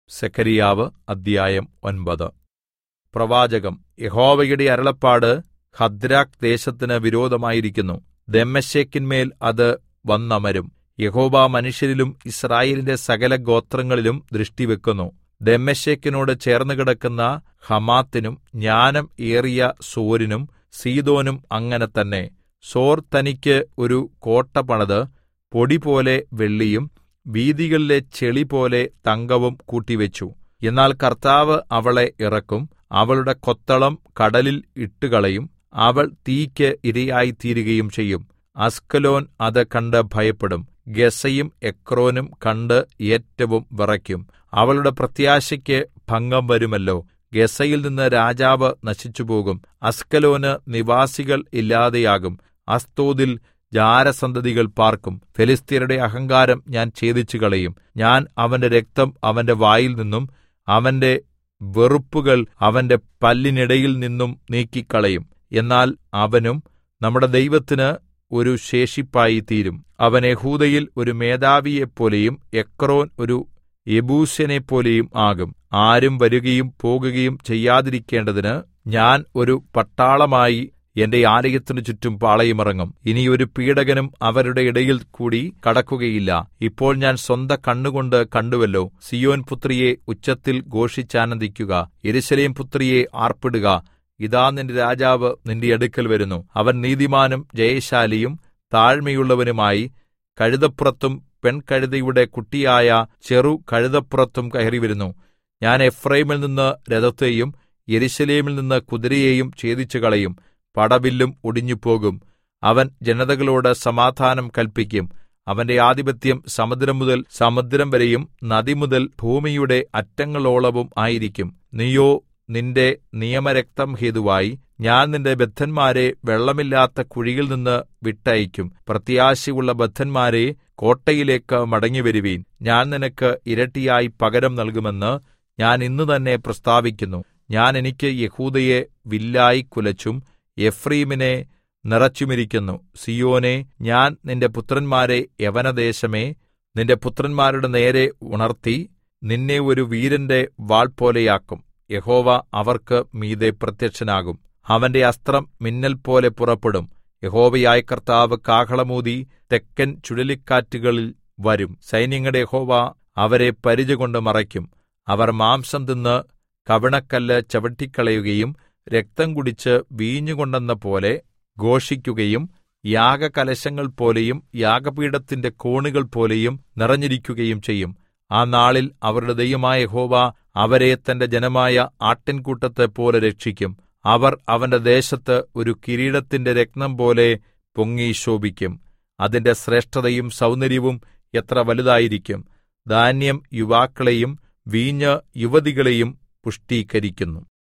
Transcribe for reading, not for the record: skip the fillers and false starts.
സെഖര്യാവ് അദ്ധ്യായം 9. പ്രവാചകം. യഹോവയുടെ അരുളപ്പാട് ഹദ്രാക്ക് ദേശത്തിന് വിരോധമായിരിക്കുന്നു. ദമ്മേശെക്കിന്മേൽ അത് വന്നമരും. യഹോവ മനുഷ്യരിലും യിസ്രായേലിന്റെ സകല ഗോത്രങ്ങളിലും ദൃഷ്ടിവെക്കുന്നു. ദമ്മേശെക്കിനോട് ചേർന്നുകിടക്കുന്ന ഹമാത്തിനും ജ്ഞാനം ഏറിയ സോരിനും സീദോനും അങ്ങനെ തന്നെ. സോർ തനിക്ക് ഒരു കോട്ട പണിത് പൊടിപോലെ വെള്ളിയും വീഥികളിലെ ചെളിപോലെ തങ്കവും കൂട്ടിവെച്ചു. എന്നാൽ കർത്താവ് അവളെ ഇറക്കും. അവളുടെ കൊത്തളം കടലിൽ ഇട്ടുകളയും. അവൾ തീയ്ക്ക് ഇരയായിത്തീരുകയും ചെയ്യും. അസ്കലോൻ അത് കണ്ട് ഭയപ്പെടും. ഗസ്സയും എക്രോനും കണ്ട് ഏറ്റവും വിറയ്ക്കും. അവളുടെ പ്രത്യാശയ്ക്ക് ഭംഗം വരുമല്ലോ. ഗസ്സയിൽ നിന്ന് രാജാവ് നശിച്ചുപോകും. അസ്കലോന് നിവാസികൾ ഇല്ലാതെയാകും. അസ്തോദിൽ ജാരസന്തതികൾ പാർക്കും. ഫെലിസ്ത്യരുടെ അഹങ്കാരം ഞാൻ ഛേദിച്ചുകളയും. ഞാൻ അവന്റെ രക്തം അവന്റെ വായിൽ നിന്നും അവന്റെ വെറുപ്പുകൾ അവന്റെ പല്ലിനിടയിൽ നിന്നും നീക്കിക്കളയും. എന്നാൽ അവനും നമ്മുടെ ദൈവത്തിന് ഒരു ശേഷിപ്പായി തീരും. അവൻ യെഹൂദയിൽ ഒരു മേധാവിയെപ്പോലെയും എക്രോൻ ഒരു യെബൂസ്യനെപ്പോലെയും ആകും. ആരും വരുകയും പോകുകയും ചെയ്യാതിരിക്കേണ്ടതിന് ഞാൻ ഒരു പട്ടാളമായി എന്റെ ആലയത്തിനു ചുറ്റും പാളയമിറങ്ങും. ഇനി ഒരു പീഡകനും അവരുടെ ഇടയിൽ കൂടി കടക്കുകയില്ല. ഇപ്പോൾ ഞാൻ സ്വന്ത കണ്ണുകൊണ്ട് കണ്ടുവല്ലോ. സീയോൻ പുത്രിയെ ഉച്ചത്തിൽ ഘോഷിച്ചാനന്ദിക്കുക. യെരൂശലേം പുത്രിയെ ആർപ്പിടുക. ഇതാ നിന്റെ രാജാവ് നിന്റെ അടുക്കൽ വരുന്നു. അവൻ നീതിമാനും ജയശാലിയും താഴ്മയുള്ളവനുമായി കഴുതപ്പുറത്തും പെൺകഴുതയുടെ കുട്ടിയായ ചെറു കഴുതപ്പുറത്തും കയറിവരുന്നു. ഞാൻ എഫ്രയീമിൽ നിന്ന് രഥത്തെയും യെരൂശലേമിൽ നിന്ന് കുതിരയെയും ഛേദിച്ചുകളയും. പടവില്ലും ഒടിഞ്ഞുപോകും. അവൻ ജനതകളോട് സമാധാനം കല്പിക്കും. അവന്റെ ആധിപത്യം സമുദ്രം മുതൽ സമുദ്രം വരെയും നദിമുതൽ ഭൂമിയുടെ അറ്റങ്ങളോളവും ആയിരിക്കും. നീയോ നിന്റെ നിയമരക്തം ഹേതുവായി ഞാൻ നിന്റെ ബദ്ധന്മാരെ വെള്ളമില്ലാത്ത കുഴിയിൽ നിന്ന് വിട്ടയയ്ക്കും. പ്രത്യാശയുള്ള ബദ്ധന്മാരെ കോട്ടയിലേക്ക് മടങ്ങിവരുവീൻ. ഞാൻ നിനക്ക് ഇരട്ടിയായി പകരം നൽകുമെന്ന് ഞാൻ ഇന്ന് തന്നെ പ്രസ്താവിക്കുന്നു. ഞാൻ എനിക്ക് യെഹൂദയെ വില്ലായി കുലച്ചും എഫ്രയീമിനെ നിറച്ചുമിരിക്കുന്നു. സീയോനെ, ഞാൻ നിന്റെ പുത്രന്മാരെ യവനദേശമേ നിന്റെ പുത്രന്മാരുടെ നേരെ ഉണർത്തി നിന്നെ ഒരു വീരന്റെ വാൾ പോലെയാക്കും. യഹോവ അവർക്ക് മീതെ പ്രത്യക്ഷനാകും. അവന്റെ അസ്ത്രം മിന്നൽ പോലെ പുറപ്പെടും. യഹോവയായ കർത്താവ് കാഹളമൂതി തെക്കൻ ചുഴലിക്കാറ്റുകളിൽ വരും. സൈന്യങ്ങളുടെ യഹോവ അവരെ പരിചകൊണ്ട് മറയ്ക്കും. അവർ മാംസം തിന്ന് കവിണക്കല്ല് ചവിട്ടിക്കളയുകയും രക്തം കുടിച്ച് വീഞ്ഞുകൊണ്ടെന്ന പോലെ ഘോഷിക്കുകയും യാഗകലശങ്ങൾ പോലെയും യാഗപീഠത്തിന്റെ കോണുകൾ പോലെയും നിറഞ്ഞിരിക്കുകയും ചെയ്യും. ആ നാളിൽ അവരുടെ ദൈവമായ യഹോവ അവരെ തന്റെ ജനമായ ആട്ടിൻകൂട്ടത്തെപ്പോലെ രക്ഷിക്കും. അവർ അവന്റെ ദേശത്ത് ഒരു കിരീടത്തിന്റെ രത്നം പോലെ പൊങ്ങി ശോഭിക്കും. അതിന്റെ ശ്രേഷ്ഠതയും സൗന്ദര്യവും എത്ര വലുതായിരിക്കും! ധാന്യം യുവാക്കളെയും വീഞ്ഞ് യുവതികളെയും പുഷ്ടീകരിക്കുന്നു.